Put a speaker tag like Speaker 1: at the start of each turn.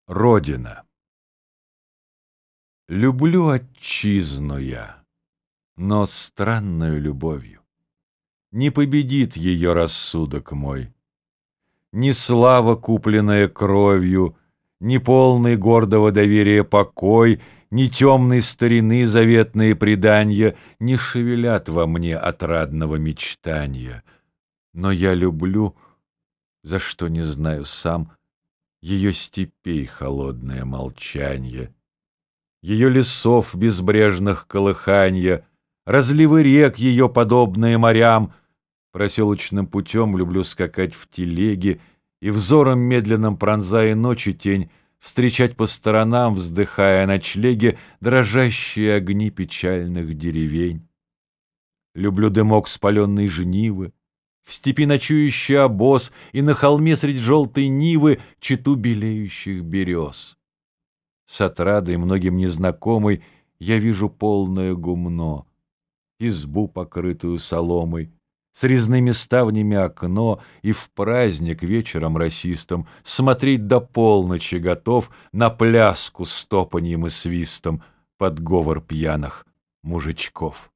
Speaker 1: Родина. Люблю отчизну я, но странною любовью. Не победит ее рассудок мой. Ни слава, купленная кровью, ни полный гордого доверия покой, ни темной старины заветные преданья не шевелят во мне отрадного мечтанья. Но я люблю, за что не знаю сам, ее степей холодное молчанье, ее лесов безбрежных колыханья, разливы рек ее, подобные морям. Проселочным путем люблю скакать в телеге и взором медленным, пронзая ночи тень, встречать по сторонам, вздыхая о ночлеге, дрожащие огни печальных деревень. Люблю дымок спаленной жнивы, в степи ночующий обоз и на холме средь желтой нивы чету белеющих берез. С отрадой многим незнакомой я вижу полное гумно, избу, покрытую соломой, с резными ставнями окно, и в праздник вечером росистым смотреть до полночи готов на пляску с топаньем и свистом под говор пьяных мужичков.